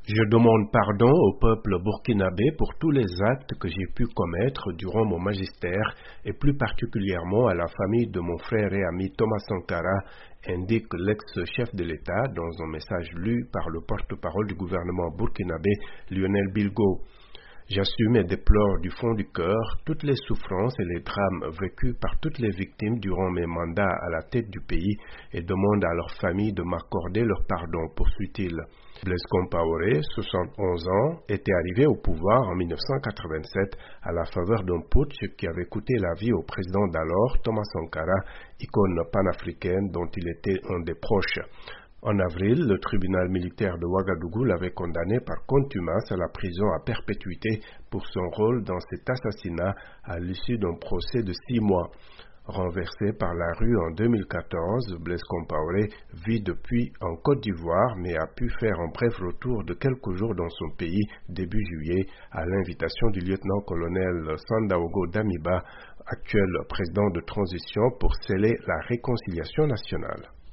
Je demande pardon au peuple burkinabé pour tous les actes que j'ai pu commettre durant mon magistère et plus particulièrement à la famille de mon frère et ami Thomas Sankara, indique l'ex-chef de l'État dans un message lu par le porte-parole du gouvernement burkinabé Lionel Bilgo. J'assume et déplore du fond du cœur toutes les souffrances et les drames vécus par toutes les victimes durant mes mandats à la tête du pays et demande à leurs familles de m'accorder leur pardon, poursuit-il. Blaise Compaoré, 71 ans, était arrivé au pouvoir en 1987 à la faveur d'un putsch qui avait coûté la vie au président d'alors, Thomas Sankara, icône panafricaine dont il était un des proches. En avril, le tribunal militaire de Ouagadougou l'avait condamné par contumace à la prison à perpétuité pour son rôle dans cet assassinat à l'issue d'un procès de 6 mois. Renversé par la rue en 2014, Blaise Compaoré vit depuis en Côte d'Ivoire mais a pu faire un bref retour de quelques jours dans son pays début juillet à l'invitation du lieutenant-colonel Sandaogo Damiba, actuel président de transition, pour sceller la réconciliation nationale.